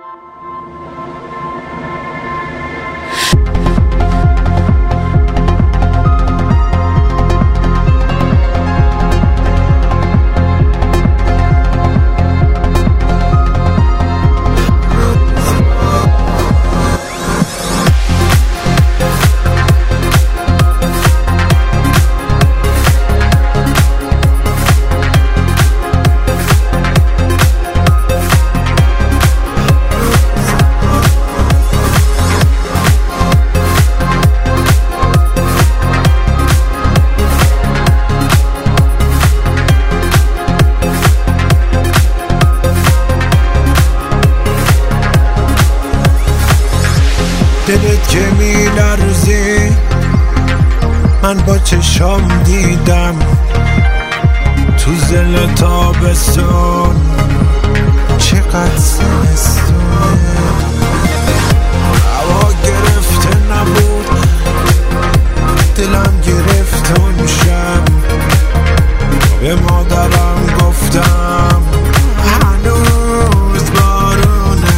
دلت که میلرزی من با چشام دیدم تو ظل تابستون چقدر زمستونه. هوا گرفته نبود دلم گرفت اون شب به مادرم گفتم هنوز بارونه.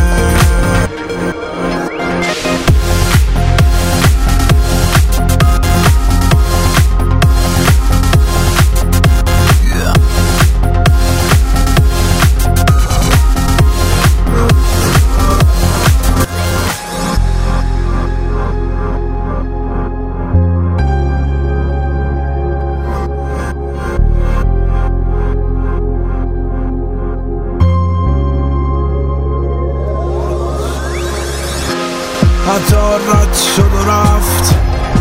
قطار رد شد و رفت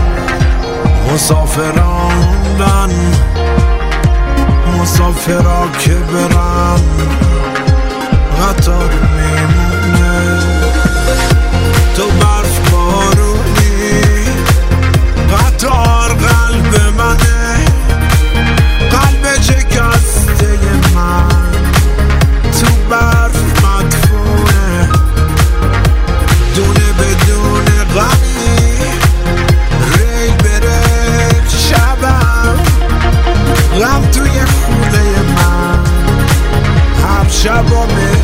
مسافران موندن مسافرا که برن قطار میمونه. تو برف بارونی قطار قلب منه قلب شکسته من تو برف مدفونه. دونه بدون غمی ریل بره شبم غم توی خونه من هر شب